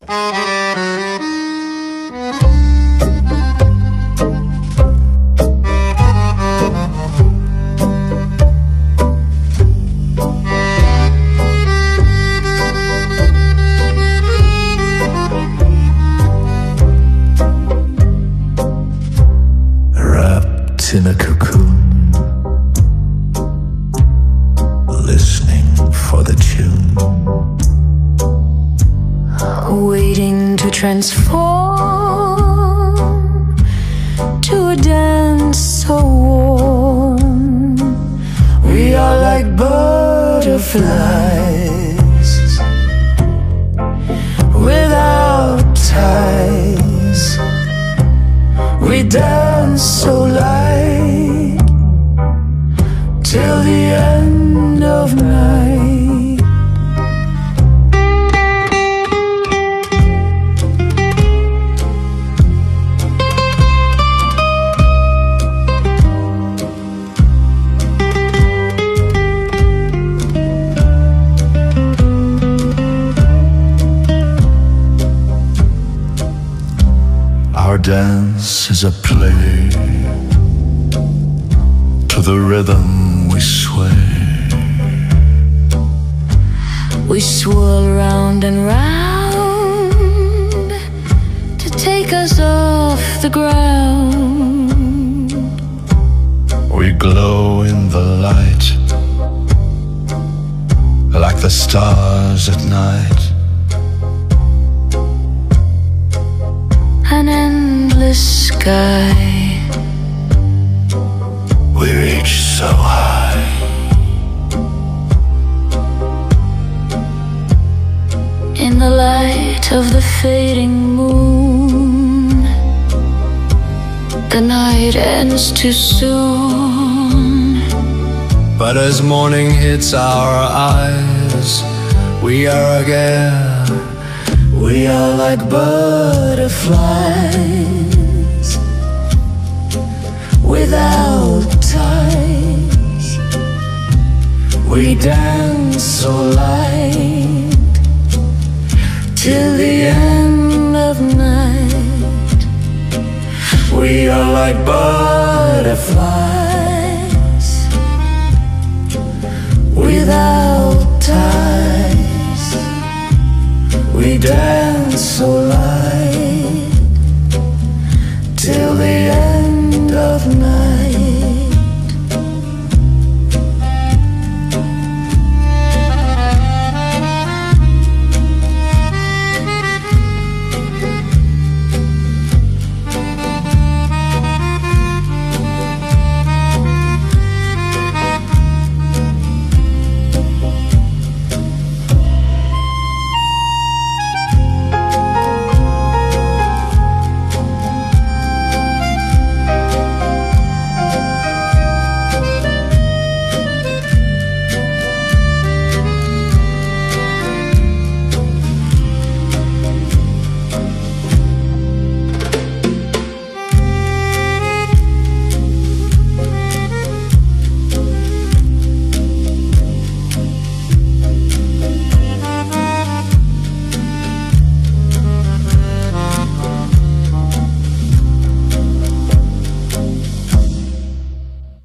Wrapped in a cocoon, listening for the tune, waiting to transform to a dance so warm. we are like butterflies without ties. We dance so light till the end of night. Our dance is a play, to the rhythm we sway. We swirl round and round to take us off the ground. We glow in the light like the stars at night. An endless sky, We reach so high. in the light of the fading moon. The night ends too soon. But as morning hits our eyes, we are again. We are like butterflies without ties. We dance so light till the end of night. We are like butterflies without ties. We dance so light